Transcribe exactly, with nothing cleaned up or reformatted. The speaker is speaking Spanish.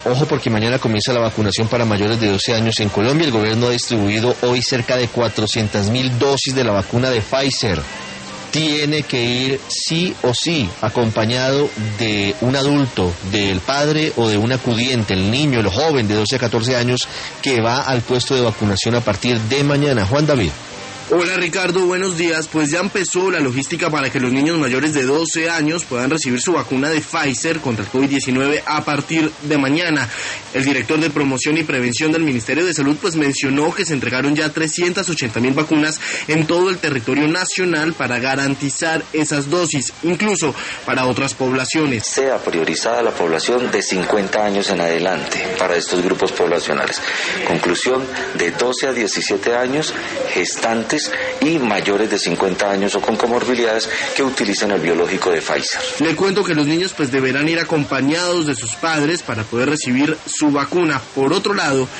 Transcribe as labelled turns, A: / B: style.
A: Ojo porque mañana comienza la vacunación para mayores de doce años en Colombia. El gobierno ha distribuido hoy cerca de cuatrocientas mil dosis de la vacuna de Pfizer. Tiene que ir sí o sí acompañado de un adulto, del padre o de un acudiente, el niño, el joven de doce a catorce años que va al puesto de vacunación a partir de mañana. Juan David.
B: Hola Ricardo, buenos días. Pues ya empezó la logística para que los niños mayores de doce años puedan recibir su vacuna de Pfizer contra el COVID diecinueve a partir de mañana. El director de promoción y prevención del Ministerio de Salud pues mencionó que se entregaron ya trescientas ochenta mil vacunas en todo el territorio nacional para garantizar esas dosis, incluso para otras poblaciones.
C: Sea priorizada la población de cincuenta años en adelante para estos grupos poblacionales. Conclusión, de doce a diecisiete años, gestantes y mayores de cincuenta años o con comorbilidades que utilicen el biológico de Pfizer.
B: Le cuento que los niños pues deberán ir acompañados de sus padres para poder recibir su vacuna. Por otro lado,